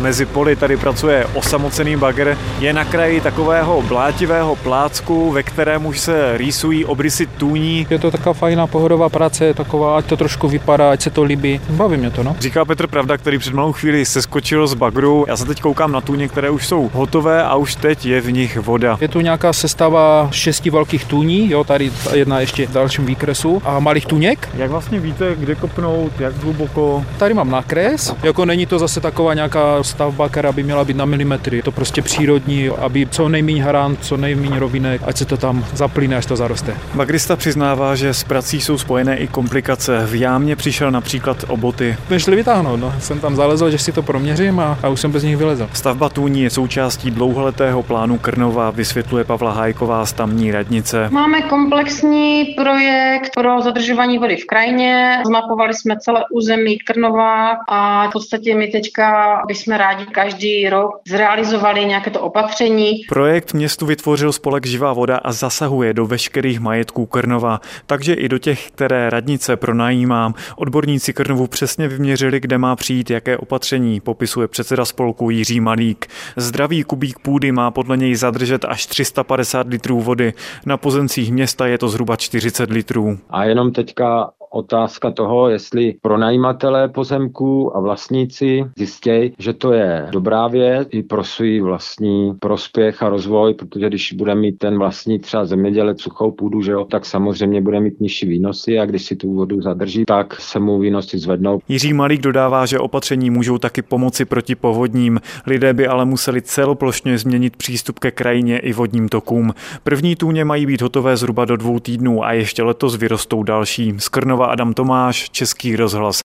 Mezi poli tady pracuje osamocený bagr. Je na kraji takového blátivého plácku, ve kterém už se rýsují obrysy tůní. Je to taková fajná pohodová práce, taková, ať to trošku vypadá, ať se to líbí. Baví mě to, no. Říká Petr Pravda, který před malou chvíli seskočil z bagru. Já se teď koukám na tůně, které už jsou hotové a už teď je v nich voda. Je tu nějaká sestava 6 velkých tůní, jo, tady jedna ještě v dalším výkresu a malých tůněk. Jak vlastně víte, kde kopnout, jak hluboko? Tady mám nakres, jako není to zase taková nějaká stavba, která by měla být na milimetry. Je to prostě přírodní, aby co nejméně harant, co nejméně rovinek, ať se to tam zaplyne, až to zaroste. Bagrista přiznává, že s prací jsou spojené i komplikace. V jámě přišel například o boty. Jsme šli vytáhnout, no. Jsem tam zalezl, že si to proměřím a už jsem bez nich vylezl. Stavba tůní je součástí dlouholetého plánu Krnova, vysvětluje Pavla Hájková z tamní radnice. Máme komplexní projekt pro zadržování vody v krajině. Zmapovali jsme celé území Krnova a v podstatě my teďka bychom rádi každý rok zrealizovali nějaké to opatření. Projekt městu vytvořil spolek Živá voda a zasahuje do veškerých majetků Krnova, takže i do těch, které radnice pronajímá. Odborníci Krnovu přesně vyměřili, kde má přijít jaké opatření, popisuje předseda spolku Jiří Malík. Zdravý kubík půdy má podle něj zadržet až 350 litrů vody. Na pozemcích města je to zhruba 40 litrů. A jenom teďka otázka toho, jestli pronajímatelé pozemků a vlastníci zjistějí, že to je dobrá věc i pro svůj vlastní prospěch a rozvoj, protože když bude mít ten vlastní třeba zemědělec suchou půdu, že jo, tak samozřejmě bude mít nižší výnosy a když si tu vodu zadrží, tak se mu výnosy zvednou. Jiří Malík dodává, že opatření můžou taky pomoci proti povodním. Lidé by ale museli celoplošně změnit přístup ke krajině i vodním tokům. První tůně mají být hotové zhruba do 2 týdnů a ještě letos vyrostou další. Z Krnova Adam Tomáš, Český rozhlas.